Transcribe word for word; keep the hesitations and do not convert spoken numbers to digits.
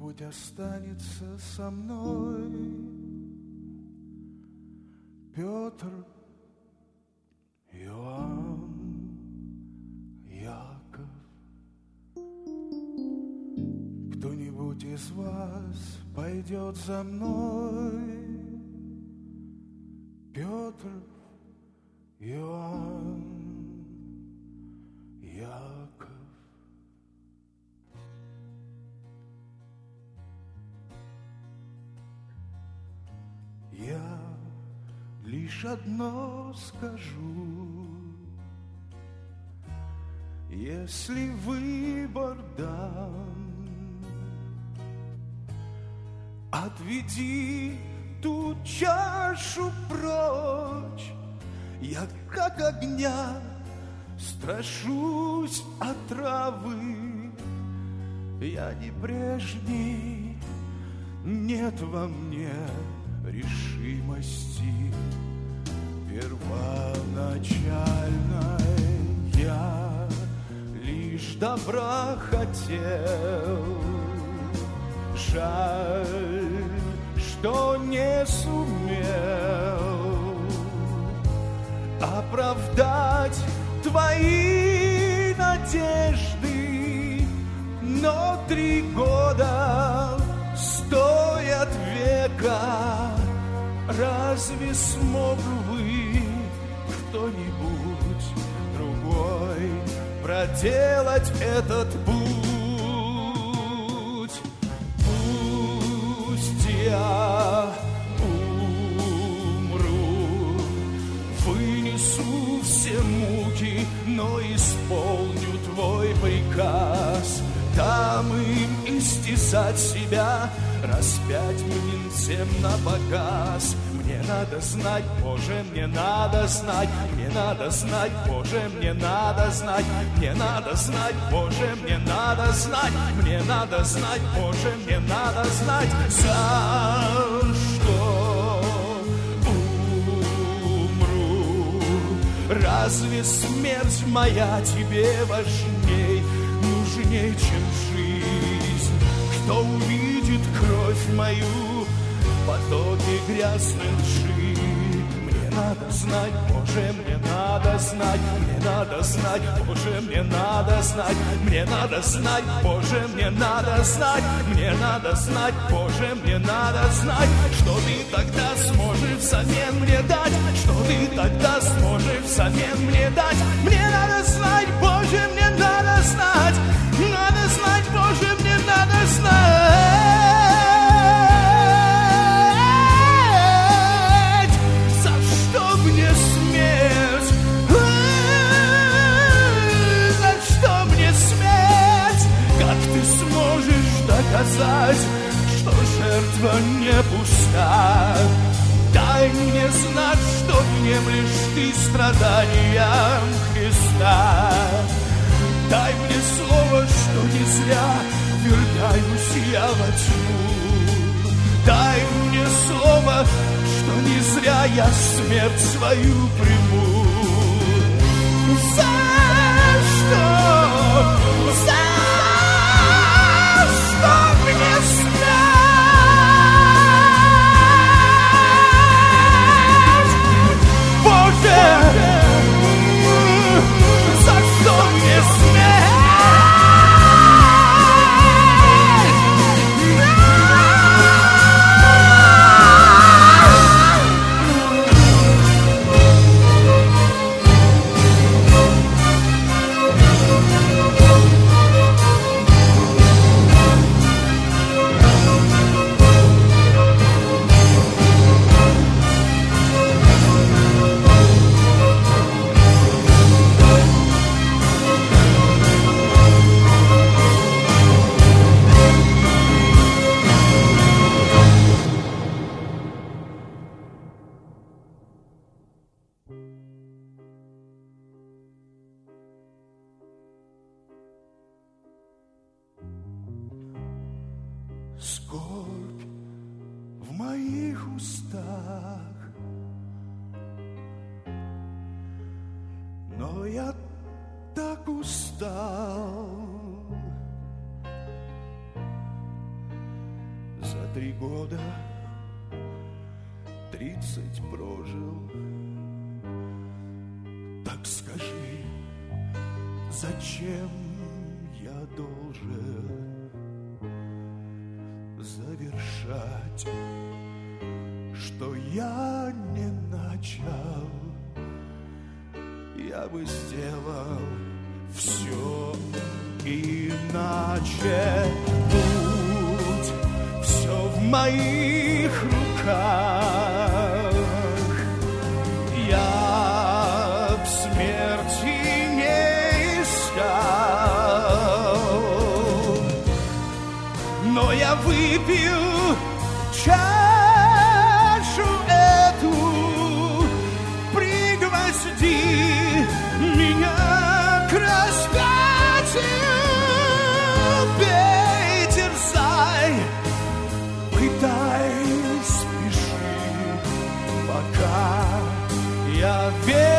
кто-нибудь останется со мной. Петр, Иоанн, Яков. Кто-нибудь из вас пойдет за мной. Петр, Иоанн, Яков. Я лишь одно скажу: если выбор дан, отведи ту чашу прочь. Я как огня страшусь отравы. Я не прежний, нет во мне решимости первоначальной. Я лишь добра хотел. Жаль, что не сумел оправдать твои надежды. Но три года стоят века. Разве смог бы кто-нибудь другой проделать этот путь? Пусть я умру, вынесу все муки, но исполню твой приказ. Там им истязать себя, распять мне всем на показ. Мне надо знать, Боже, мне надо знать, мне надо знать, Боже, мне надо знать, мне надо знать, Боже, мне надо знать, мне надо знать, Боже, мне надо знать, за что умру. Разве смерть моя тебе важней, нужней, чем жизнь? Кто увидит кровь мою в потоке грязной лжи? Мне надо знать, Боже, мне надо знать, мне надо знать, Боже, мне надо знать, мне надо знать, Боже, мне надо знать, мне надо знать, Боже, мне надо знать, что ты тогда сможешь взамен мне дать, что ты тогда сможешь взамен мне дать. Мне надо знать, Боже, мне надо знать, надо знать, Боже, мне надо знать, за что мне смерть, за что мне смерть, как ты сможешь доказать, что жертва не пуста? Дай мне знать, что внемлешь ты страданиям Христа. Дай мне слово, что не зря ввергаюсь я во тьму. Дай мне слово, что не зря я смерть свою приму. За что? За что мне смерть? Боже! За что мне смерть? Скорбь в моих устах, но я так устал. три года, тридцать прожил. Так скажи, зачем я должен завершать, что я не начал? Я бы сделал все иначе. Будь все в моих руках, я б смерти не искал. Но я выпил чашу эту, пригвозди меня к распятию. Бей, терзай, пытай, спеши, пока я верю.